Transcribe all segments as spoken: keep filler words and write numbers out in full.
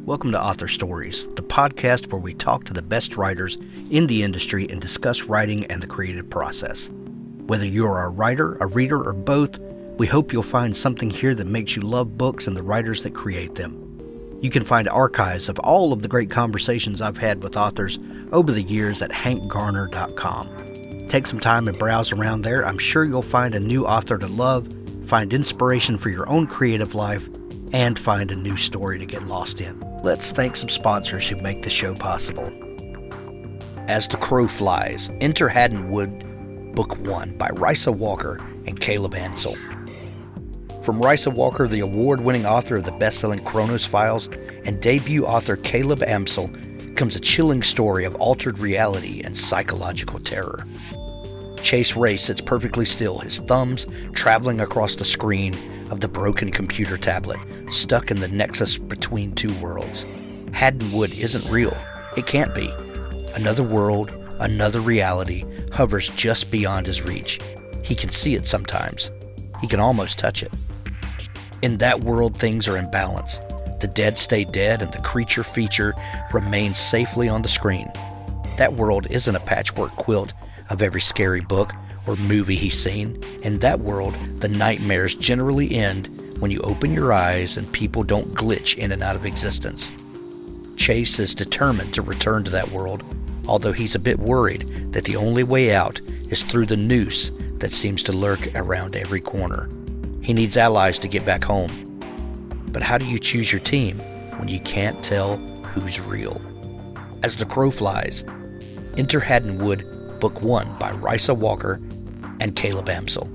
Welcome to Author Stories, the podcast where we talk to the best writers in the industry and discuss writing and the creative process. Whether you're a writer, a reader, or both, we hope you'll find something here that makes you love books and the writers that create them. You can find archives of all of the great conversations I've had with authors over the years at hank garner dot com. Take some time and browse around there. I'm sure you'll find a new author to love, find inspiration for your own creative life, and find a new story to get lost in. Let's thank some sponsors who make the show possible. As the Crow Flies, enter Haddon Wood, Book one by Risa Walker and Caleb Ansel. From Risa Walker, the award-winning author of the best-selling Chronos Files, and debut author Caleb Ansel, comes a chilling story of altered reality and psychological terror. Chase Ray sits perfectly still, his thumbs traveling across the screen of the broken computer tablet, stuck in the nexus between two worlds. Haddon Wood isn't real. It can't be. Another world, another reality, hovers just beyond his reach. He can see it sometimes. He can almost touch it. In that world, things are in balance. The dead stay dead and the creature feature remains safely on the screen. That world isn't a patchwork quilt of every scary book or movie he's seen. In that world, the nightmares generally end when you open your eyes and people don't glitch in and out of existence. Chase is determined to return to that world, although he's a bit worried that the only way out is through the noose that seems to lurk around every corner. He needs allies to get back home. But how do you choose your team when you can't tell who's real? As the Crow Flies, enter Haddon Wood, Book one by Risa Walker and Caleb Ansel.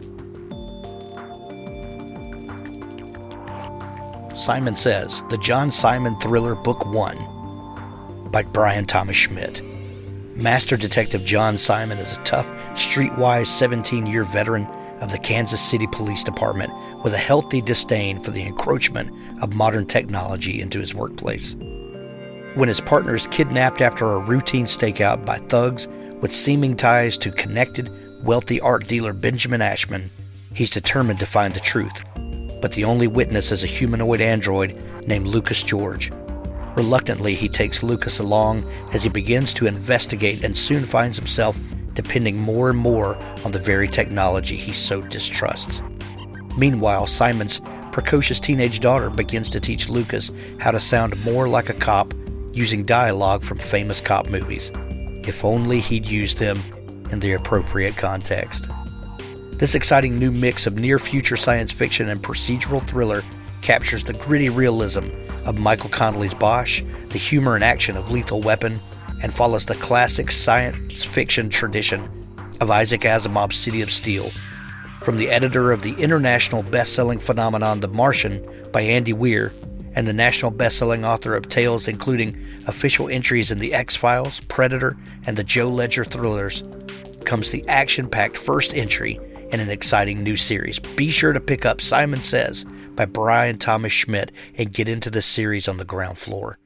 Simon Says, the John Simon Thriller, Book one by Brian Thomas Schmidt. Master Detective John Simon is a tough, streetwise seventeen-year veteran of the Kansas City Police Department with a healthy disdain for the encroachment of modern technology into his workplace. When his partner is kidnapped after a routine stakeout by thugs with seeming ties to connected, wealthy art dealer Benjamin Ashman, he's determined to find the truth. But the only witness is a humanoid android named Lucas George. Reluctantly, he takes Lucas along as he begins to investigate and soon finds himself depending more and more on the very technology he so distrusts. Meanwhile, Simon's precocious teenage daughter begins to teach Lucas how to sound more like a cop using dialogue from famous cop movies. If only he'd used them in the appropriate context. This exciting new mix of near-future science fiction and procedural thriller captures the gritty realism of Michael Connelly's Bosch, the humor and action of Lethal Weapon, and follows the classic science fiction tradition of Isaac Asimov's City of Steel. From the editor of the international best-selling phenomenon The Martian by Andy Weir, and the national best-selling author of tales including official entries in The X-Files, Predator, and the Joe Ledger thrillers, comes the action-packed first entry in an exciting new series. Be sure to pick up Simon Says by Brian Thomas Schmidt and get into the series on the ground floor.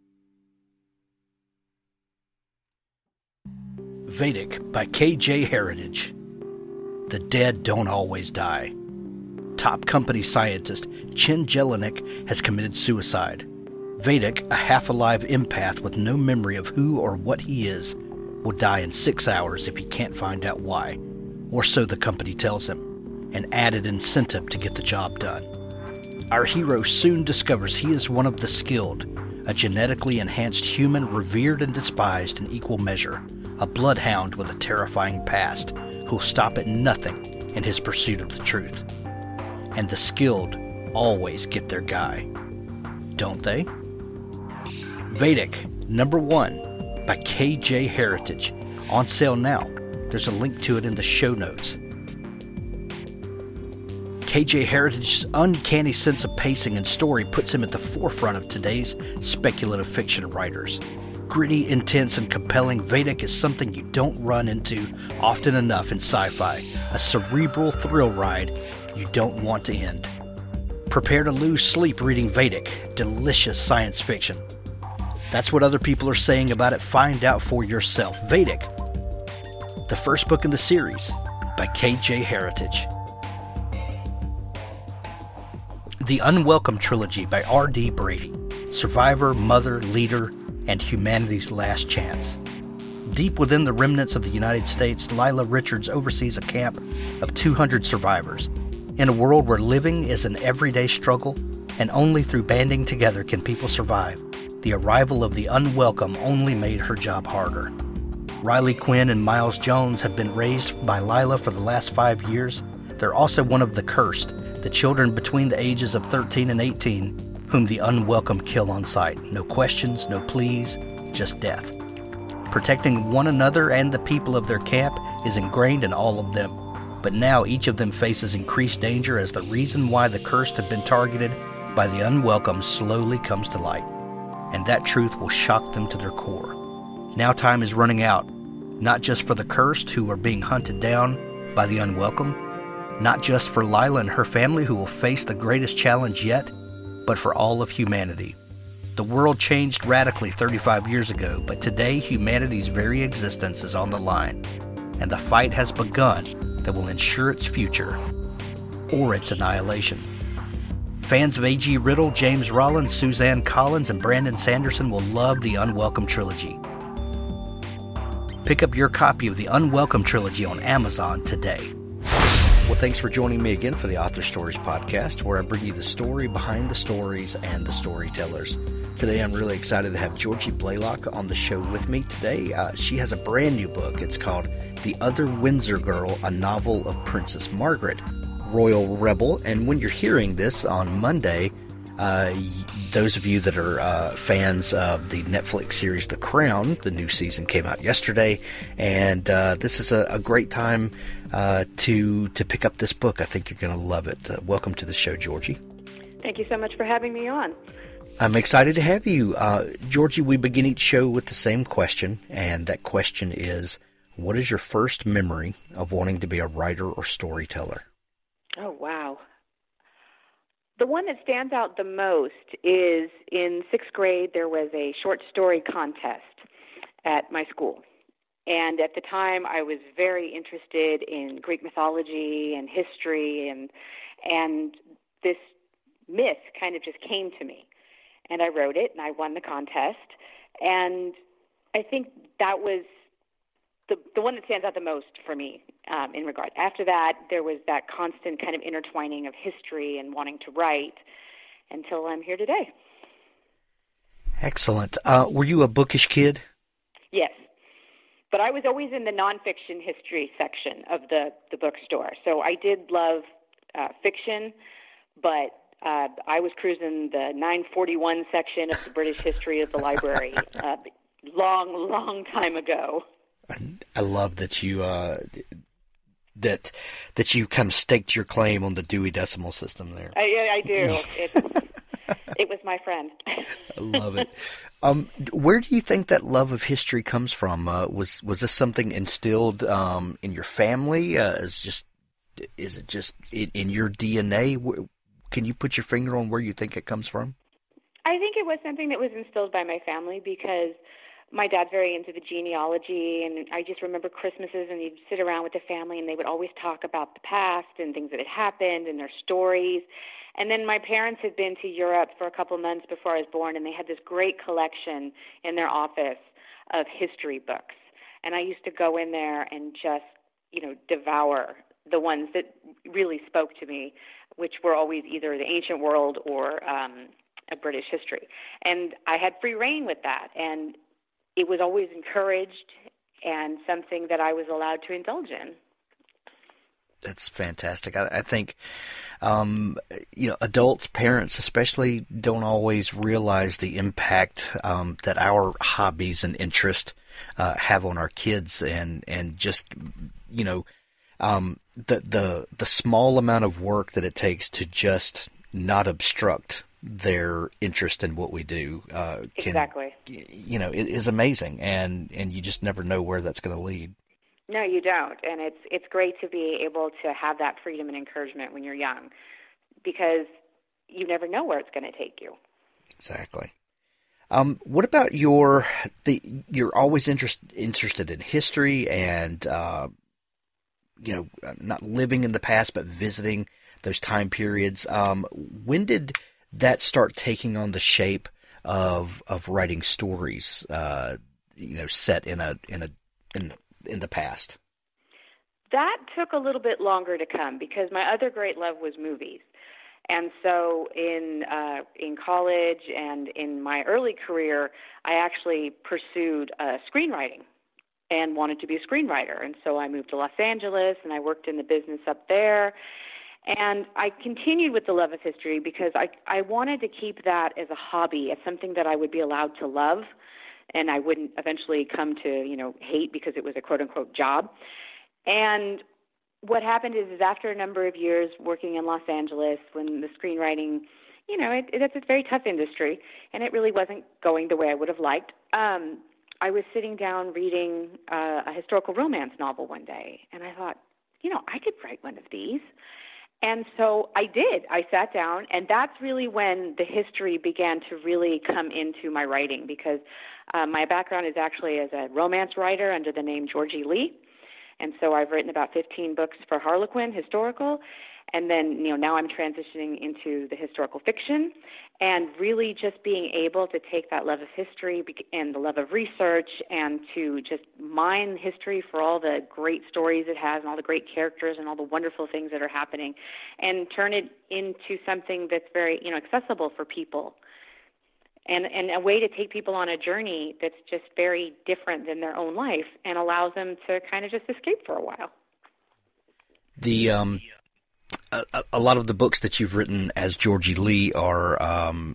Vedic by K J Heritage. The dead don't always die. Top company scientist Chen Jelinek has committed suicide. Vedic, a half-alive empath with no memory of who or what he is, will die in six hours if he can't find out why, or so the company tells him, an added incentive to get the job done. Our hero soon discovers he is one of the skilled, a genetically enhanced human revered and despised in equal measure, a bloodhound with a terrifying past who'll stop at nothing in his pursuit of the truth. And the skilled always get their guy, don't they? Vedic, number one, by K J Heritage, on sale now. There's a link to it in the show notes. K J Heritage's uncanny sense of pacing and story puts him at the forefront of today's speculative fiction writers. Gritty, intense, and compelling, Vedic is something you don't run into often enough in sci-fi, a cerebral thrill ride you don't want to end. Prepare to lose sleep reading Vedic, delicious science fiction. That's what other people are saying about it. Find out for yourself. Vedic, the first book in the series by K J Heritage. The Unwelcome Trilogy by R D Brady. survivor, mother, leader, and humanity's last chance. Deep within the remnants of the United States, Lila Richards oversees a camp of two hundred survivors. In a world where living is an everyday struggle, and only through banding together can people survive, the arrival of the unwelcome only made her job harder. Riley Quinn and Miles Jones have been raised by Lila for the last five years. They're also one of the cursed, the children between the ages of thirteen and eighteen, whom the unwelcome kill on sight. No questions, no pleas, just death. Protecting one another and the people of their camp is ingrained in all of them. But now each of them faces increased danger as the reason why the cursed have been targeted by the unwelcome slowly comes to light. And that truth will shock them to their core. Now time is running out, not just for the cursed who are being hunted down by the unwelcome, not just for Lila and her family who will face the greatest challenge yet, but for all of humanity. The world changed radically thirty-five years ago, but today humanity's very existence is on the line, and the fight has begun that will ensure its future or its annihilation. Fans of A G Riddle, James Rollins, Suzanne Collins, and Brandon Sanderson will love the Unwelcome Trilogy. Pick up your copy of the Unwelcome Trilogy on Amazon today. Well, thanks for joining me again for the Author Stories podcast, where I bring you the story behind the stories and the storytellers. Today, I'm really excited to have Georgie Blaylock on the show with me today. Uh, she has a brand new book. It's called The Other Windsor Girl, a novel of Princess Margaret, Royal Rebel. And when you're hearing this on Monday, uh, those of you that are uh, fans of the Netflix series The Crown, the new season came out yesterday, and uh, this is a, a great time uh, to to pick up this book. I think you're going to love it. Uh, welcome to the show, Georgie. Thank you so much for having me on. I'm excited to have you. Uh, Georgie, we begin each show with the same question, and that question is, what is your first memory of wanting to be a writer or storyteller? Oh, wow. The one that stands out the most is in sixth grade, there was a short story contest at my school. And at the time, I was very interested in Greek mythology and history, and and this myth kind of just came to me. And I wrote it, and I won the contest. And I think that was the the one that stands out the most for me um, in regard. After that, there was that constant kind of intertwining of history and wanting to write until I'm here today. Excellent. Uh, were you a bookish kid? Yes. But I was always in the nonfiction history section of the, the bookstore. So I did love uh, fiction, but uh, I was cruising the nine forty-one section of the British history of the library uh, long, long time ago. I love that you uh, that that you kind of staked your claim on the Dewey Decimal System there. I, I do. It's, it was my friend. I love it. Um, where do you think that love of history comes from? Uh, was was this something instilled um, in your family? Uh, is just is it just in, in your D N A? Can you put your finger on where you think it comes from? I think it was something that was instilled by my family because my dad's very into the genealogy, and I just remember Christmases, and you'd sit around with the family, and they would always talk about the past and things that had happened and their stories. And then my parents had been to Europe for a couple months before I was born, and they had this great collection in their office of history books. And I used to go in there and just, you know, devour the ones that really spoke to me, which were always either the ancient world or um, a British history. And I had free reign with that, and it was always encouraged and something that I was allowed to indulge in. That's fantastic. I, I think, um, you know, adults, parents especially, don't always realize the impact um, that our hobbies and interests uh, have on our kids, and and just, you know, um, the the the small amount of work that it takes to just not obstruct their interest in what we do uh, can, exactly. you know, it is amazing, and and you just never know where that's going to lead. No, you don't, and it's it's great to be able to have that freedom and encouragement when you're young, because you never know where it's going to take you. Exactly. Um, what about your the? You're always interest, interested in history, and uh, you know, not living in the past, but visiting those time periods. Um, when did that start taking on the shape of of writing stories, uh, you know, set in a in a in in the past? That took a little bit longer to come because my other great love was movies. And so in uh, in college and in my early career, I actually pursued uh, screenwriting and wanted to be a screenwriter. And so I moved to Los Angeles and I worked in the business up there. And I continued with the love of history because I, I wanted to keep that as a hobby, as something that I would be allowed to love and I wouldn't eventually come to, you know, hate because it was a quote-unquote job. And what happened is, is after a number of years working in Los Angeles, when the screenwriting, you know, it, it, it's a very tough industry, and it really wasn't going the way I would have liked, um, I was sitting down reading uh, a historical romance novel one day, and I thought, you know, I could write one of these. And so I did. I sat down, and that's really when the history began to really come into my writing because uh, my background is actually as a romance writer under the name Georgie Lee. And so I've written about fifteen books for Harlequin, historical, and then, you know, now I'm transitioning into the historical fiction and really just being able to take that love of history and the love of research and to just mine history for all the great stories it has and all the great characters and all the wonderful things that are happening and turn it into something that's very, you know, accessible for people. And, and a way to take people on a journey that's just very different than their own life and allows them to kind of just escape for a while. The um, a, a lot of the books that you've written as Georgie Lee are um,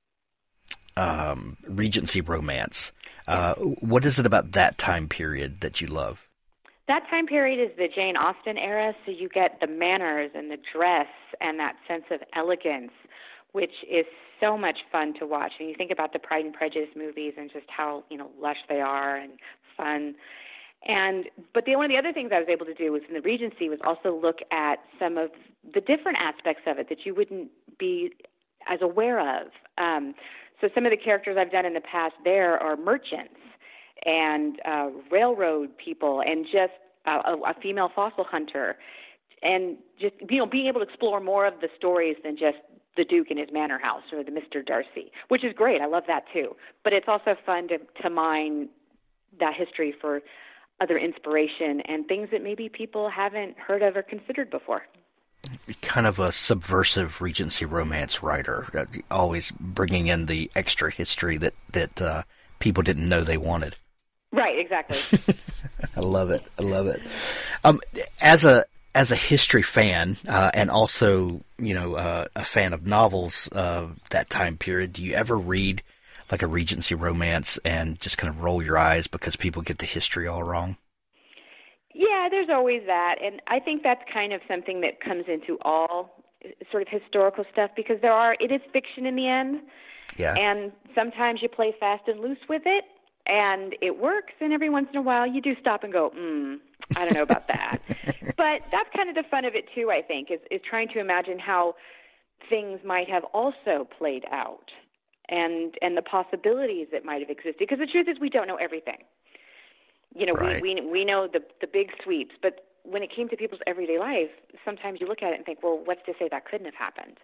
um, Regency romance. Uh, what is it about that time period that you love? That time period is the Jane Austen era, so you get the manners and the dress and that sense of elegance, which is so much fun to watch. And you think about the Pride and Prejudice movies and just how, you know, lush they are and fun. And but the, one of the other things I was able to do was in the Regency was also look at some of the different aspects of it that you wouldn't be as aware of. Um, so some of the characters I've done in the past there are merchants and uh, railroad people and just uh, a, a female fossil hunter. And just, you know, being able to explore more of the stories than just the Duke in his manor house or the Mister Darcy, which is great. I love that too. But it's also fun to, to mine that history for other inspiration and things that maybe people haven't heard of or considered before. Kind of a subversive Regency romance writer, always bringing in the extra history that, that uh, people didn't know they wanted. Right, exactly. I love it. I love it. Um, as a As a history fan, uh, and also, you know, uh, a fan of novels of that time period, do you ever read like a Regency romance and just kind of roll your eyes because people get the history all wrong? Yeah, there's always that. And I think that's kind of something that comes into all sort of historical stuff because there are, it is fiction in the end. Yeah. And sometimes you play fast and loose with it and it works. And every once in a while you do stop and go, hmm. I don't know about that. But that's kind of the fun of it, too, I think, is, is trying to imagine how things might have also played out and and the possibilities that might have existed. Because the truth is we don't know everything. You know, right. we, we we know the, the big sweeps, but when it came to people's everyday life, sometimes you look at it and think, well, what's to say that couldn't have happened?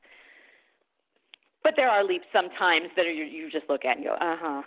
But there are leaps sometimes that are, you, you just look at and go, uh-huh.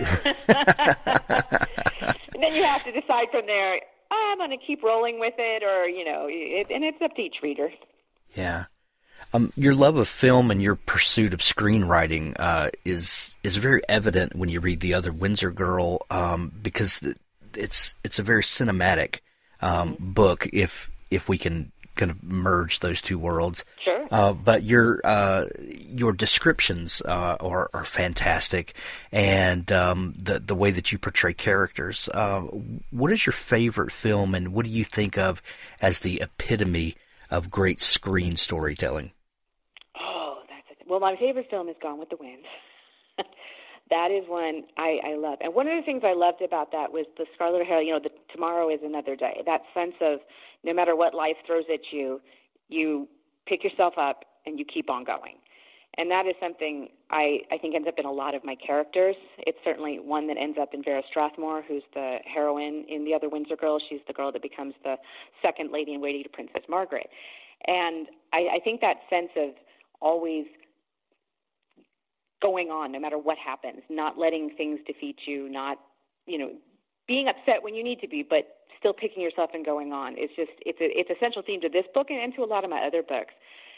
And then you have to decide from there, I'm going to keep rolling with it, or, you know, it, and it's up to each reader. Yeah. Um, your love of film and your pursuit of screenwriting uh, is is very evident when you read The Other Windsor Girl, um, because it's it's a very cinematic um, mm-hmm. book. If if we can kind of merge those two worlds, sure. Uh, but your uh, your descriptions uh, are are fantastic, and um, the the way that you portray characters. Uh, what is your favorite film, and what do you think of as the epitome of great screen storytelling? Oh, that's a, well, my favorite film is Gone with the Wind. That is one I, I love. And one of the things I loved about that was the Scarlet O'Hara, you know, the tomorrow is another day. That sense of no matter what life throws at you, you pick yourself up and you keep on going. And that is something I, I think ends up in a lot of my characters. It's certainly one that ends up in Vera Strathmore, who's the heroine in The Other Windsor Girl. She's the girl that becomes the second lady in waiting to Princess Margaret. And I, I think that sense of always going on no matter what happens, not letting things defeat you, not, you know, being upset when you need to be, but still picking yourself and going on. It's just, it's a, it's a central theme to this book and, and to a lot of my other books.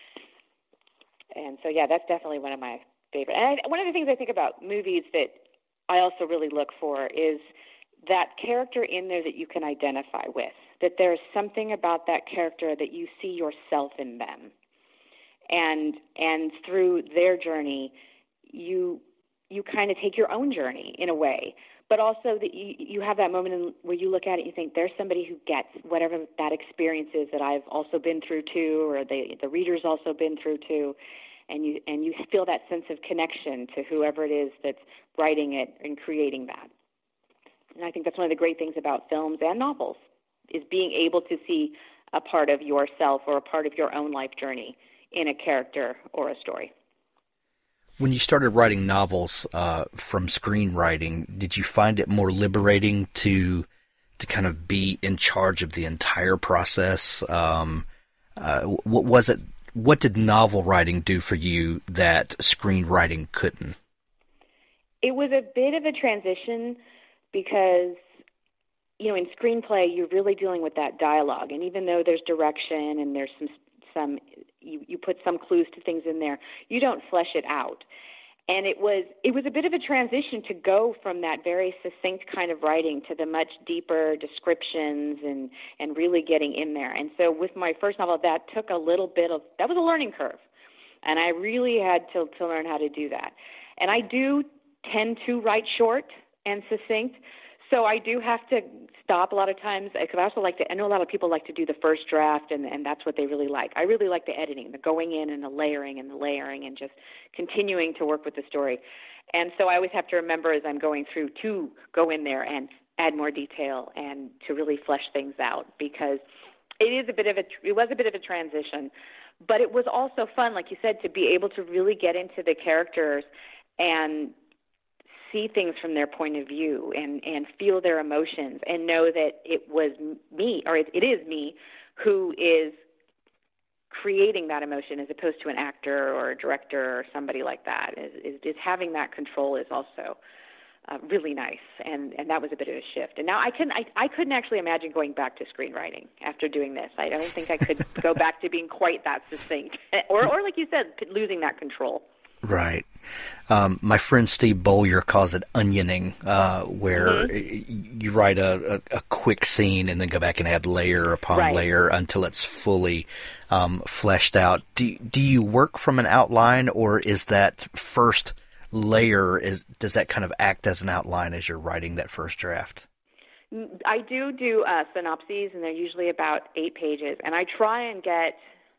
And so, yeah, that's definitely one of my favorite. And I, one of the things I think about movies that I also really look for is that character in there that you can identify with, that there's something about that character that you see yourself in them. And and through their journey, you you kind of take your own journey in a way, but also that you, you have that moment in, where you look at it and you think, there's somebody who gets whatever that experience is that I've also been through too, or the the reader's also been through too. And you and you feel that sense of connection to whoever it is that's writing it and creating that. And I think that's one of the great things about films and novels, is being able to see a part of yourself or a part of your own life journey in a character or a story. When you started writing novels uh, from screenwriting, did you find it more liberating to to kind of be in charge of the entire process? Um, uh, what was it? What did novel writing do for you that screenwriting couldn't? It was a bit of a transition because, you know, in screenplay, you're really dealing with that dialogue. And even though there's direction and there's some, some you, you put some clues to things in there, you don't flesh it out. And it was it was a bit of a transition to go from that very succinct kind of writing to the much deeper descriptions and, and really getting in there. And so with my first novel, that took a little bit of, that was a learning curve. And I really had to, to learn how to do that. And I do tend to write short and succinct, so I do have to stop a lot of times, because I also like to, I know a lot of people like to do the first draft, and, and that's what they really like. I really like the editing, the going in and the layering and the layering and just continuing to work with the story. And so I always have to remember as I'm going through to go in there and add more detail and to really flesh things out, because it is a bit of a, it was a bit of a transition, but it was also fun, like you said, to be able to really get into the characters and see things from their point of view and, and feel their emotions and know that it was me, or it, it is me, who is creating that emotion as opposed to an actor or a director or somebody like that. Is, is, is having that control is also uh, really nice, and, and that was a bit of a shift. And now I couldn't, I, I couldn't actually imagine going back to screenwriting after doing this. I don't think I could go back to being quite that succinct, or, or like you said, losing that control. Right. Um, my friend Steve Bowyer calls it onioning, uh, where mm-hmm. you write a, a, a quick scene and then go back and add layer upon right. layer until it's fully um, fleshed out. Do, do you work from an outline, or is that first layer, is does that kind of act as an outline as you're writing that first draft? I do do uh, synopses, and they're usually about eight pages, and I try and get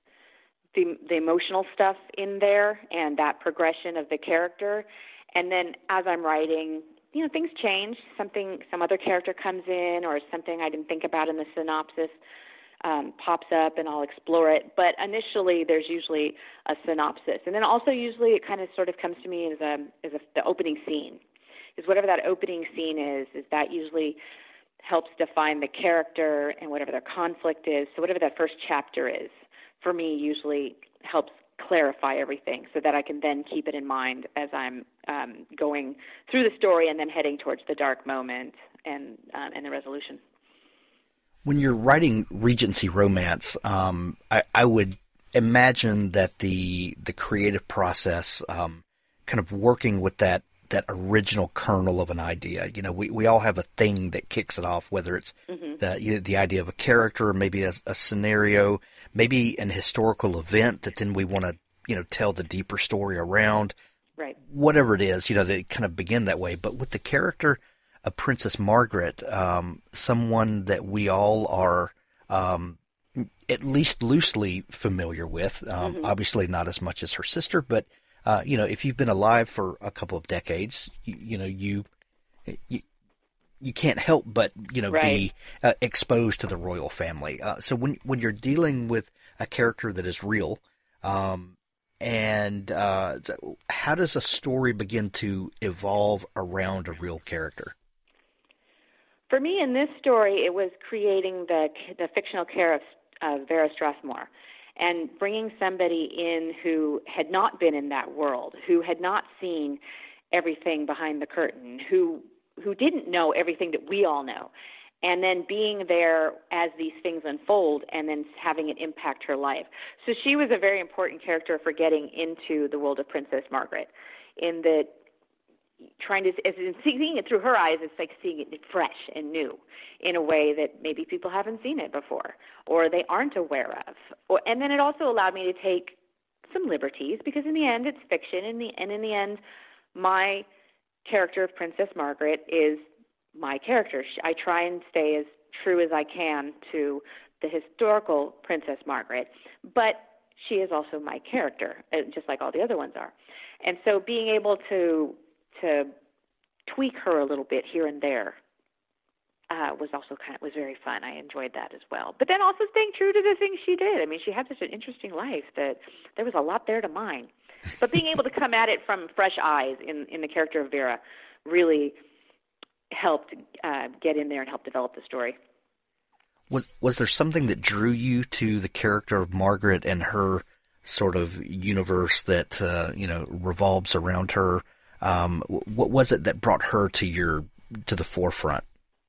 The, the emotional stuff in there and that progression of the character. And then as I'm writing, you know, things change. Something, some other character comes in, or something I didn't think about in the synopsis um, pops up, and I'll explore it. But initially, there's usually a synopsis. And then also usually it kind of sort of comes to me as a, as a, the opening scene. Is whatever that opening scene is, is that usually helps define the character and whatever their conflict is. So whatever that first chapter is, for me, usually helps clarify everything so that I can then keep it in mind as I'm um, going through the story and then heading towards the dark moment and um, and the resolution. When you're writing Regency romance, um, I, I would imagine that the the creative process, um, kind of working with that that original kernel of an idea. You know, we, we all have a thing that kicks it off, whether it's mm-hmm. the you know, the idea of a character, maybe a, a scenario, maybe an historical event that then we want to, you know, tell the deeper story around. Right. Whatever it is, you know, they kind of begin that way. But with the character of Princess Margaret, um, someone that we all are um, at least loosely familiar with, um, mm-hmm. obviously not as much as her sister, but Uh, you know, if you've been alive for a couple of decades, you, you know, you, you, you can't help but, you know, right. be uh, exposed to the royal family. Uh, so when, when you're dealing with a character that is real, um, and, uh, how does a story begin to evolve around a real character? For me, in this story, it was creating the, the fictional character of uh, Vera Strathmore. and bringing somebody in who had not been in that world, who had not seen everything behind the curtain, who who didn't know everything that we all know, and then being there as these things unfold and then having it impact her life. So she was a very important character for getting into the world of Princess Margaret, in that trying to, as in seeing it through her eyes, it's like seeing it fresh and new in a way that maybe people haven't seen it before or they aren't aware of. Or, and then it also allowed me to take some liberties, because in the end it's fiction, and, the, and in the end my character of Princess Margaret is my character. I try and stay as true as I can to the historical Princess Margaret, but she is also my character, just like all the other ones are. And so being able to to tweak her a little bit here and there uh, was also kind of was very fun. I enjoyed that as well. But then also staying true to the things she did. I mean, she had such an interesting life that there was a lot there to mine. But being able to come at it from fresh eyes in, in the character of Vera really helped uh, get in there and help develop the story. Was was there something that drew you to the character of Margaret and her sort of universe that uh, you know revolves around her? Um, what was it that brought her to your to the forefront?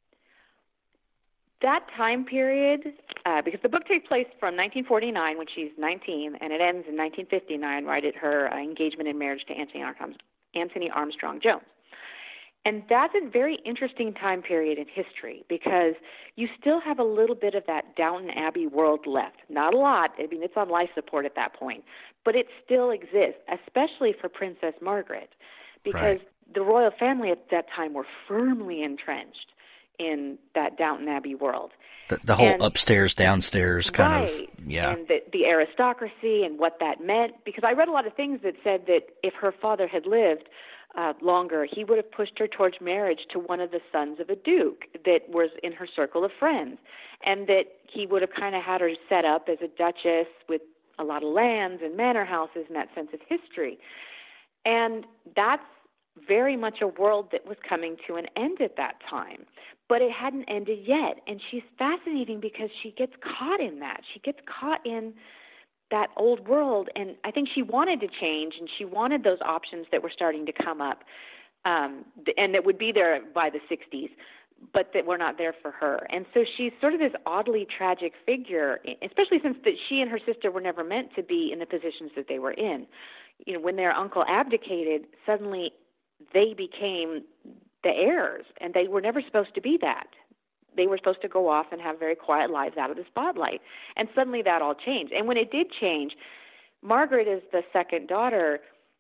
That time period, uh, because the book takes place from nineteen forty-nine when she's nineteen, and it ends in nineteen fifty-nine, right at her uh, engagement and marriage to Anthony Armstrong, Anthony Armstrong Jones. And that's a very interesting time period in history, because you still have a little bit of that Downton Abbey world left. Not a lot. I mean, it's on life support at that point. But it still exists, especially for Princess Margaret, because right. the royal family at that time were firmly entrenched in that Downton Abbey world. The, the whole and, upstairs, downstairs kind right, of, yeah. And the, the aristocracy and what that meant, because I read a lot of things that said that if her father had lived Uh, longer, he would have pushed her towards marriage to one of the sons of a duke that was in her circle of friends, and that he would have kind of had her set up as a duchess with a lot of lands and manor houses and that sense of history. And that's very much a world that was coming to an end at that time, but it hadn't ended yet. And she's fascinating because she gets caught in that. She gets caught in that old world, and I think she wanted to change, and she wanted those options that were starting to come up, um, and that would be there by the sixties, but that were not there for her. And so she's sort of this oddly tragic figure, especially since that she and her sister were never meant to be in the positions that they were in. You know, when their uncle abdicated, suddenly they became the heirs, and they were never supposed to be that. They were supposed to go off and have very quiet lives out of the spotlight. And suddenly that all changed. And when it did change, Margaret, as the second daughter,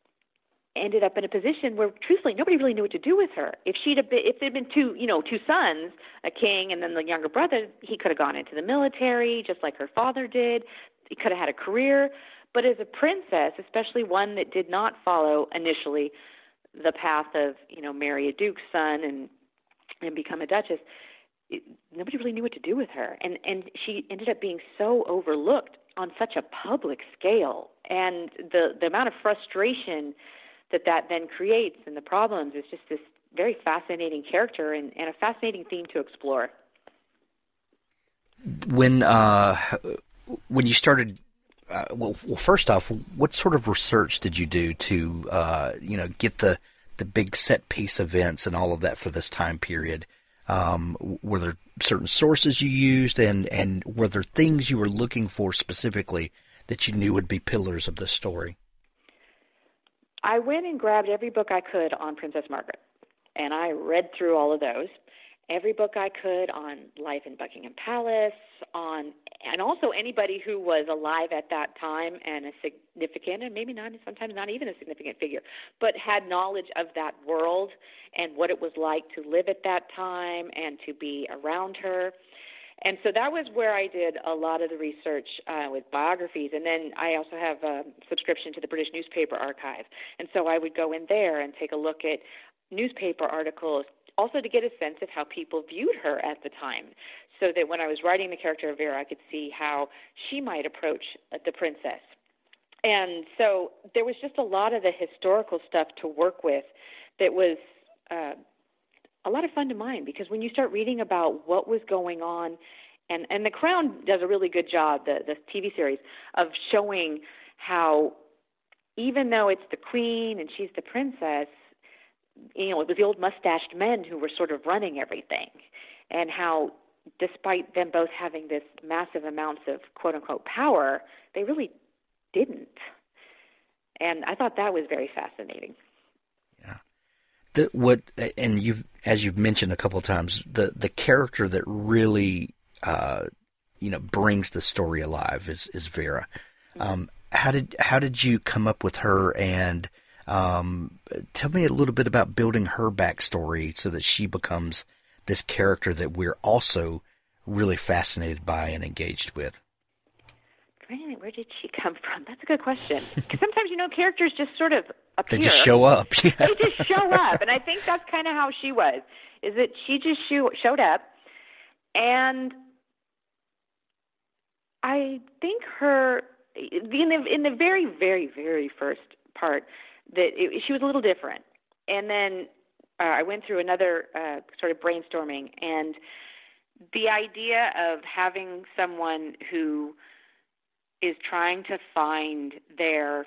ended up in a position where, truthfully, nobody really knew what to do with her. If she'd have been, if there'd been two, you know, two sons, a king and then the younger brother, he could have gone into the military, just like her father did. He could have had a career. But as a princess, especially one that did not follow initially the path of, you know, marry a duke's son and and become a duchess, It, nobody really knew what to do with her, and and she ended up being so overlooked on such a public scale, and the the amount of frustration that that then creates and the problems is just this very fascinating character and, and a fascinating theme to explore. When uh, when you started, uh, well, well, first off, what sort of research did you do to uh, you know get the the big set piece events and all of that for this time period? Um, were there certain sources you used, and, and were there things you were looking for specifically that you knew would be pillars of the story? I went and grabbed every book I could on Princess Margaret, and I read through all of those. Every book I could on life in Buckingham Palace, on and also anybody who was alive at that time and a significant, and maybe not sometimes not even a significant figure, but had knowledge of that world and what it was like to live at that time and to be around her. And so that was where I did a lot of the research uh, with biographies. And then I also have a subscription to the British Newspaper Archive. And so I would go in there and take a look at newspaper articles, also to get a sense of how people viewed her at the time, so that when I was writing the character of Vera, I could see how she might approach the princess. And so there was just a lot of the historical stuff to work with that was uh, a lot of fun to mine, because when you start reading about what was going on And and The Crown does a really good job, the, the T V series, of showing how even though it's the queen and she's the princess, you know, it was the old mustached men who were sort of running everything, and how despite them both having this massive amounts of quote-unquote power, they really didn't. And I thought that was very fascinating. Yeah. The, what, and you've, as you've mentioned a couple of times, the, the character that really, uh, you know, brings the story alive is, is Vera. Mm-hmm. Um, how did, how did you come up with her, and, um, tell me a little bit about building her backstory so that she becomes this character that we're also really fascinated by and engaged with? Where did she come from? That's a good question. Because sometimes, you know, characters just sort of appear. They just show up. Yeah. They just show up. And I think that's kind of how she was, is that she just show, showed up. And I think her, in the, in the very, very, very first part, that it, she was a little different. And then uh, I went through another uh, sort of brainstorming, and the idea of having someone who is trying to find their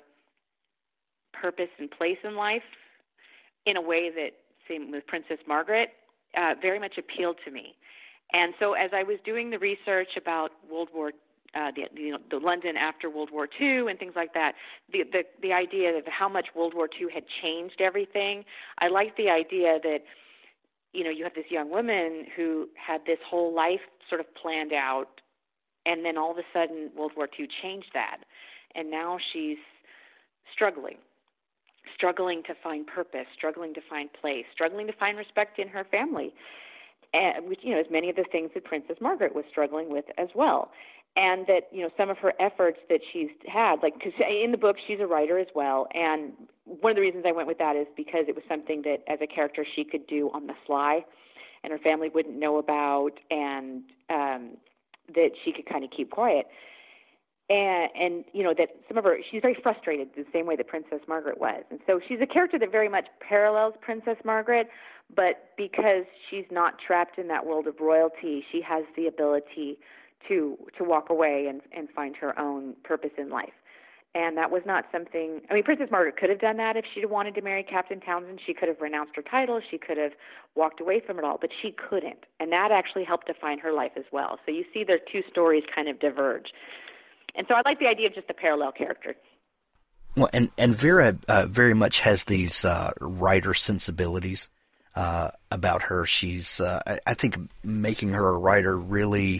purpose and place in life in a way that, same with Princess Margaret, uh, very much appealed to me. And so as I was doing the research about World War, uh, the, you know, the London after World War Two and things like that, the, the, the idea of how much World War Two had changed everything, I liked the idea that, you know, you have this young woman who had this whole life sort of planned out, and then all of a sudden World War Two changed that. And now she's struggling, struggling to find purpose, struggling to find place, struggling to find respect in her family, and, which, you know, is many of the things that Princess Margaret was struggling with as well. And that, you know, some of her efforts that she's had, like, because in the book she's a writer as well, and one of the reasons I went with that is because it was something that as a character she could do on the sly, and her family wouldn't know about, and um, that she could kind of keep quiet. And, and, you know, that some of her, she's very frustrated the same way that Princess Margaret was. And so she's a character that very much parallels Princess Margaret, but because she's not trapped in that world of royalty, she has the ability to to walk away and, and find her own purpose in life. And that was not something, I mean, Princess Margaret could have done that if she'd wanted to marry Captain Townsend. She could have renounced her title. She could have walked away from it all, but she couldn't. And that actually helped define her life as well. So you see their two stories kind of diverge. And so I like the idea of just a parallel character. Well, and, and Vera uh, very much has these uh, writer sensibilities uh, about her. She's, uh, I, I think, making her a writer really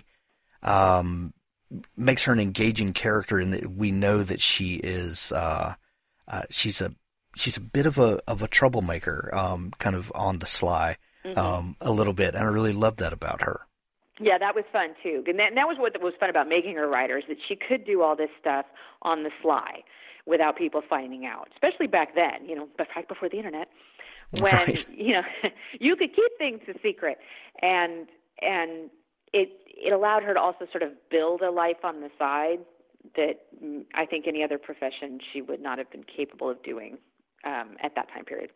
um, makes her an engaging character, in that we know that she is uh, uh, she's a she's a bit of a of a troublemaker, um, kind of on the sly, mm-hmm. um, a little bit, and I really love that about her. Yeah, that was fun too, and that, and that was what was fun about making her writer, is that she could do all this stuff on the sly without people finding out, especially back then, you know, back before the internet, when right. you know you could keep things a secret, and and it it allowed her to also sort of build a life on the side that I think any other profession she would not have been capable of doing um, at that time period.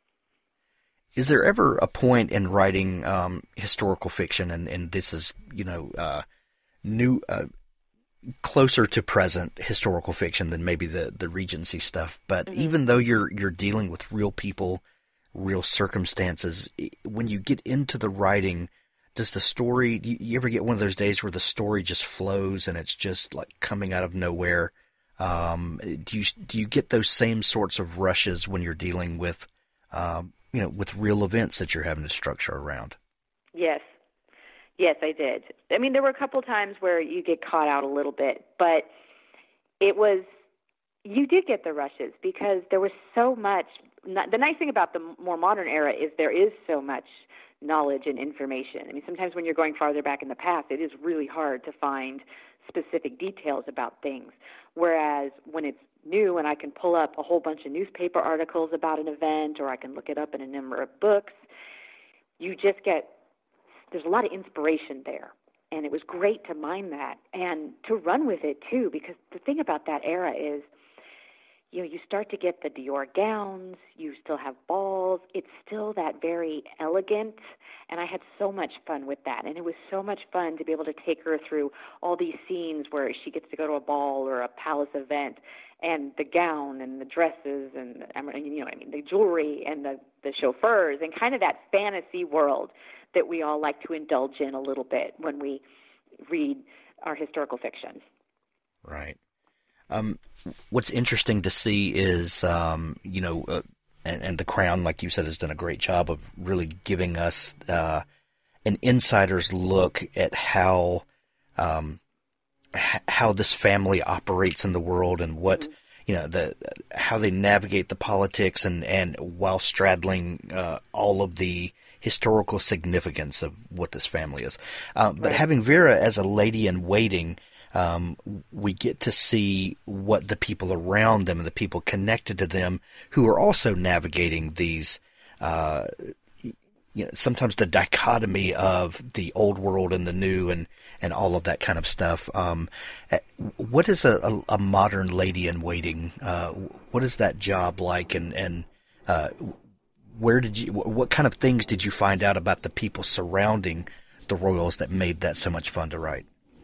Is there ever a point in writing um, historical fiction, and, and this is, you know, uh, new, uh, closer to present historical fiction than maybe the, the Regency stuff, but mm-hmm. even though you're you're dealing with real people, real circumstances, when you get into the writing, does the story, do you ever get one of those days where the story just flows and it's just like coming out of nowhere? Um, do you do you get those same sorts of rushes when you're dealing with um, you know, with real events that you're having to structure around? Yes. Yes, I did. I mean, there were a couple times where you get caught out a little bit, but it was, you did get the rushes because there was so much. The nice thing about the more modern era is there is so much knowledge and information. I mean, sometimes when you're going farther back in the past, it is really hard to find specific details about things. Whereas when it's new and I can pull up a whole bunch of newspaper articles about an event, or I can look it up in a number of books, you just get, there's a lot of inspiration there. And it was great to mine that and to run with it too, because the thing about that era is you know, you start to get the Dior gowns, you still have balls. It's still that very elegant, and I had so much fun with that. And it was so much fun to be able to take her through all these scenes where she gets to go to a ball or a palace event, and the gown and the dresses and, I mean, you know, I mean, the jewelry and the, the chauffeurs and kind of that fantasy world that we all like to indulge in a little bit when we read our historical fiction. Right. Um, what's interesting to see is, um, you know, uh, and, and The Crown, like you said, has done a great job of really giving us uh, an insider's look at how um, h- how this family operates in the world and what, mm-hmm. you know, the how they navigate the politics and, and while straddling uh, all of the historical significance of what this family is. Uh, but right. having Vera as a lady in waiting, Um, we get to see what the people around them and the people connected to them who are also navigating these, uh, you know, sometimes the dichotomy of the old world and the new and, and all of that kind of stuff. Um, what is a, a, a modern lady in waiting? Uh, what is that job like? And, and, uh, where did you, what kind of things did you find out about the people surrounding the royals that made that so much fun to write?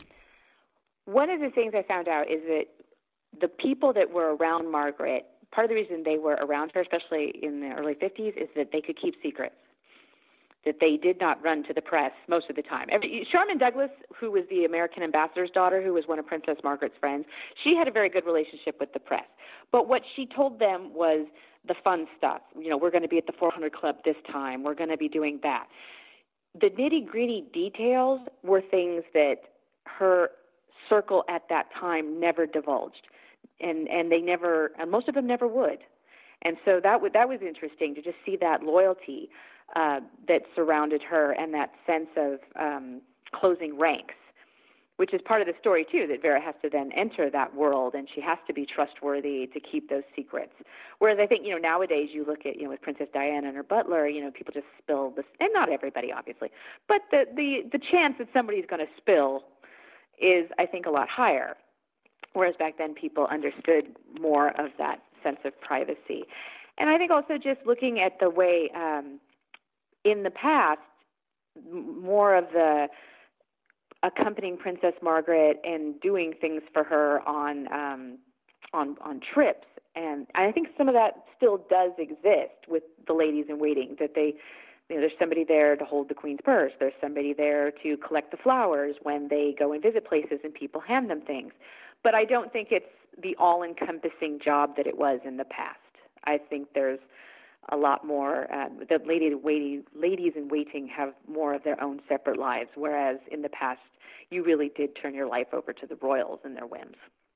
One of the things I found out is that the people that were around Margaret, part of the reason they were around her, especially in the early fifties, is that they could keep secrets, that they did not run to the press most of the time. Every, Sharman Douglas, who was the American ambassador's daughter, who was one of Princess Margaret's friends, she had a very good relationship with the press. But what she told them was the fun stuff. You know, we're going to be at the four hundred Club this time. We're going to be doing that. The nitty-gritty details were things that her circle at that time never divulged, and and they never, and most of them never would, and so that w- that was interesting to just see that loyalty uh, that surrounded her and that sense of um, closing ranks, which is part of the story too. That Vera has to then enter that world, and she has to be trustworthy to keep those secrets. Whereas I think you know nowadays you look at you know with Princess Diana and her butler, you know people just spill this, and not everybody obviously, but the the the chance that somebody's going to spill is, I think, a lot higher, whereas back then people understood more of that sense of privacy. And I think also just looking at the way um, in the past, m- more of the accompanying Princess Margaret and doing things for her on um, on on trips, and I think some of that still does exist with the ladies in waiting, that they You know, there's somebody there to hold the Queen's purse. There's somebody there to collect the flowers when they go and visit places and people hand them things. But I don't think it's the all-encompassing job that it was in the past. I think there's a lot more. Uh, the lady waiting, ladies in waiting have more of their own separate lives, whereas in the past you really did turn your life over to the royals and their whims.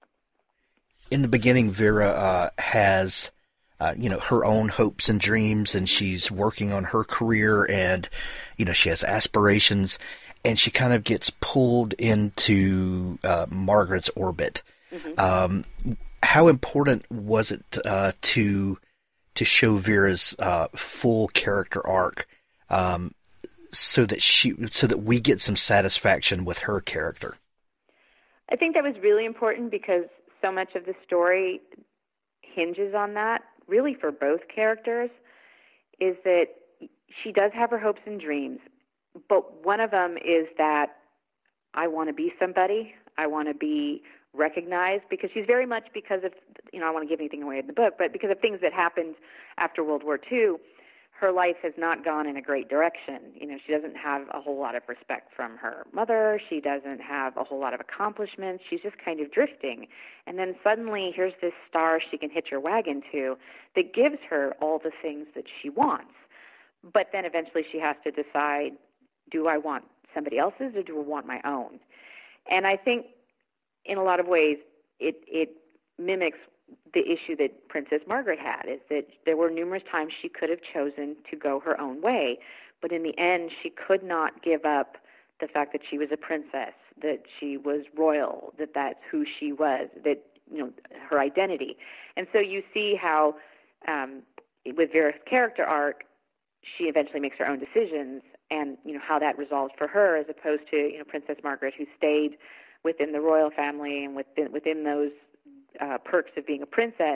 In the beginning, Vera uh, has... Uh, you know, her own hopes and dreams, and she's working on her career, and, you know, she has aspirations, and she kind of gets pulled into uh, Margaret's orbit. Mm-hmm. Um, how important was it uh, to to show Vera's uh, full character arc, um, so that she so that we get some satisfaction with her character? I think that was really important because so much of the story hinges on that. Really for both characters, is that she does have her hopes and dreams, but one of them is that I want to be somebody, I want to be recognized, because she's very much, because of, you know, I don't want to give anything away in the book, but because of things that happened after World War Two, her life has not gone in a great direction. You know, she doesn't have a whole lot of respect from her mother. She doesn't have a whole lot of accomplishments. She's just kind of drifting. And then suddenly here's this star she can hitch her wagon to that gives her all the things that she wants. But then eventually she has to decide, do I want somebody else's or do I want my own? And I think in a lot of ways it, it mimics the issue that Princess Margaret had, is that there were numerous times she could have chosen to go her own way, but in the end she could not give up the fact that she was a princess, that she was royal, that that's who she was, that, you know, her identity. And so you see how um, with Vera's character arc, she eventually makes her own decisions, and, you know, how that resolves for her, as opposed to, you know, Princess Margaret, who stayed within the royal family and within, within those Uh, perks of being a princess,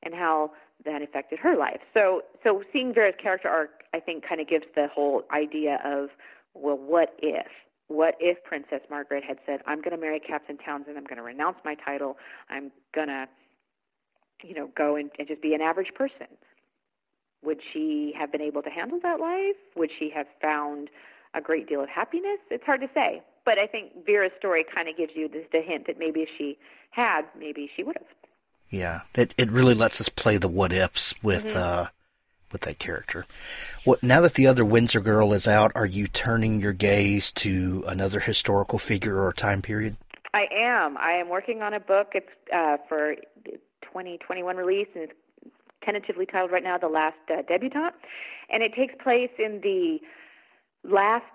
and how that affected her life. So so seeing Vera's character arc, I think, kind of gives the whole idea of, well, what if? What if Princess Margaret had said, I'm going to marry Captain Townsend, I'm going to renounce my title, I'm going to, you know, go and, and just be an average person? Would she have been able to handle that life? Would she have found a great deal of happiness? It's hard to say. But I think Vera's story kind of gives you the, the hint that maybe if she had, maybe she would have. Yeah, it it really lets us play the what ifs with mm-hmm. uh, with that character. Well, now that The Other Windsor Girl is out, are you turning your gaze to another historical figure or time period? I am. I am working on a book. It's uh, for twenty twenty-one release, and it's tentatively titled right now The Last uh, Debutante. And it takes place in the last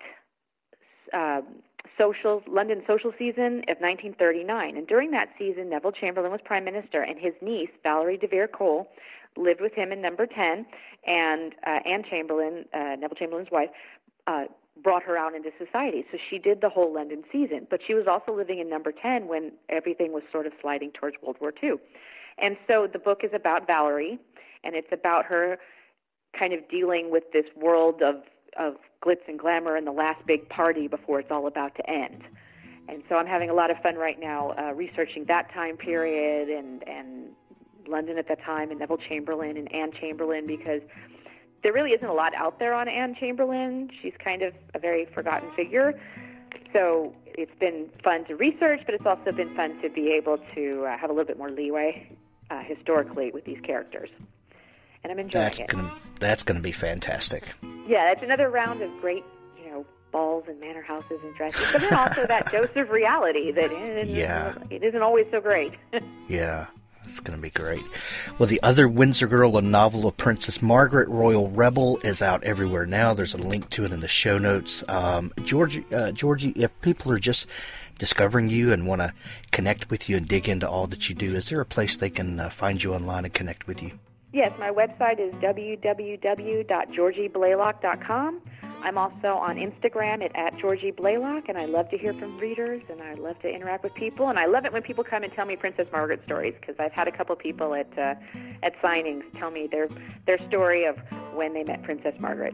uh, social London social season of nineteen thirty-nine. And during that season, Neville Chamberlain was prime minister, and his niece, Valerie de Vere Cole, lived with him in number ten, and uh, Anne Chamberlain, uh, Neville Chamberlain's wife, uh, brought her out into society. So she did the whole London season, but she was also living in number ten when everything was sort of sliding towards World War Two. And so the book is about Valerie, and it's about her kind of dealing with this world of, of glitz and glamour and the last big party before it's all about to end. And so I'm having a lot of fun right now uh, researching that time period and, and London at that time, and Neville Chamberlain and Anne Chamberlain, because there really isn't a lot out there on Anne Chamberlain. She's kind of a very forgotten figure. So it's been fun to research, but it's also been fun to be able to uh, have a little bit more leeway uh, historically with these characters. And I'm enjoying that's it. Gonna, that's going to be fantastic. Yeah, it's another round of great, you know, balls and manor houses and dresses, but then also that dose of reality that it, yeah. it isn't always so great. Yeah. It's going to be great. Well, The Other Windsor Girl, a novel of Princess Margaret, Royal Rebel, is out everywhere now. There's a link to it in the show notes. Um, Georgie, uh, Georgie, if people are just discovering you and want to connect with you and dig into all that you do, is there a place they can uh, find you online and connect with you? Yes, my website is w w w dot georgie blaylock dot com. I'm also on Instagram at, at Georgie Blaylock, and I love to hear from readers, and I love to interact with people, and I love it when people come and tell me Princess Margaret stories, because I've had a couple people at uh, at signings tell me their their story of when they met Princess Margaret.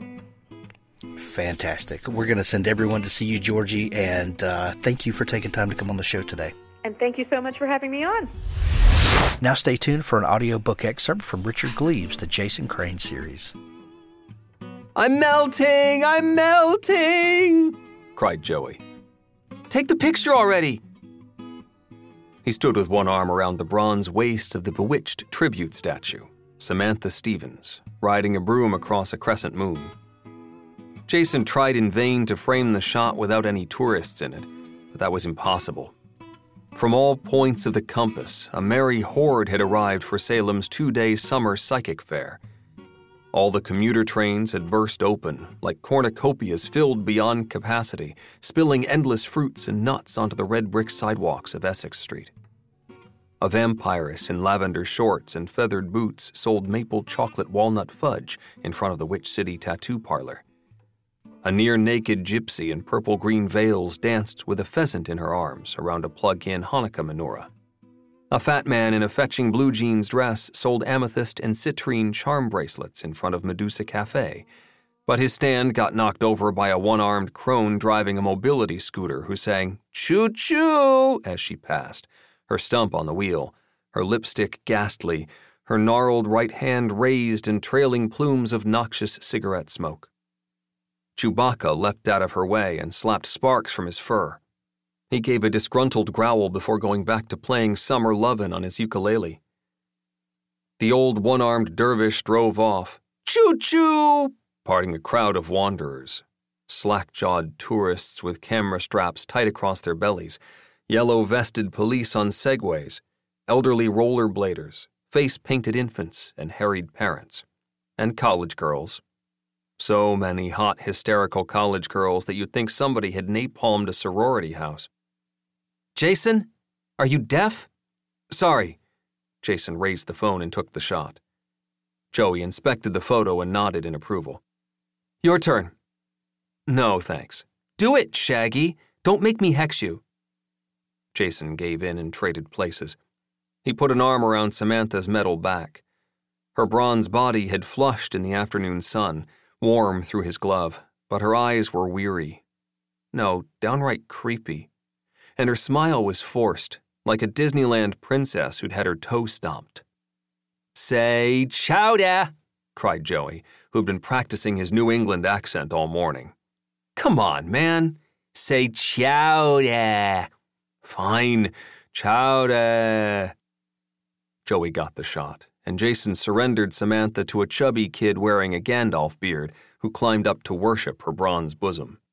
Fantastic. We're going to send everyone to see you, Georgie, and uh, thank you for taking time to come on the show today. And thank you so much for having me on. Now stay tuned for an audiobook excerpt from Richard Gleaves' The Jason Crane series. I'm melting! I'm melting! Cried Joey. Take the picture already! He stood with one arm around the bronze waist of the bewitched tribute statue, Samantha Stevens, riding a broom across a crescent moon. Jason tried in vain to frame the shot without any tourists in it, but that was impossible. From all points of the compass, a merry horde had arrived for Salem's two-day summer psychic fair. All the commuter trains had burst open, like cornucopias filled beyond capacity, spilling endless fruits and nuts onto the red brick sidewalks of Essex Street. A vampiress in lavender shorts and feathered boots sold maple chocolate walnut fudge in front of the Witch City tattoo parlor. A near-naked gypsy in purple-green veils danced with a pheasant in her arms around a plug-in Hanukkah menorah. A fat man in a fetching blue jeans dress sold amethyst and citrine charm bracelets in front of Medusa Cafe, but his stand got knocked over by a one-armed crone driving a mobility scooter who sang "Choo-choo" as she passed, her stump on the wheel, her lipstick ghastly, her gnarled right hand raised in trailing plumes of noxious cigarette smoke. Chewbacca leapt out of her way and slapped sparks from his fur. He gave a disgruntled growl before going back to playing Summer Lovin' on his ukulele. The old one-armed dervish drove off, choo-choo, parting a crowd of wanderers, slack-jawed tourists with camera straps tight across their bellies, yellow-vested police on segways, elderly rollerbladers, face-painted infants and harried parents, and college girls. So many hot, hysterical college girls that you'd think somebody had napalmed a sorority house. Jason, are you deaf? Sorry. Jason raised the phone and took the shot. Joey inspected the photo and nodded in approval. Your turn. No, thanks. Do it, Shaggy. Don't make me hex you. Jason gave in and traded places. He put an arm around Samantha's metal back. Her bronze body had flushed in the afternoon sun, warm through his glove, but her eyes were weary. No, downright creepy. And her smile was forced, like a Disneyland princess who'd had her toe stomped. "Say chowder," cried Joey, who'd been practicing his New England accent all morning. "Come on, man. Say chowder." "Fine, chowder." Joey got the shot, and Jason surrendered Samantha to a chubby kid wearing a Gandalf beard who climbed up to worship her bronze bosom.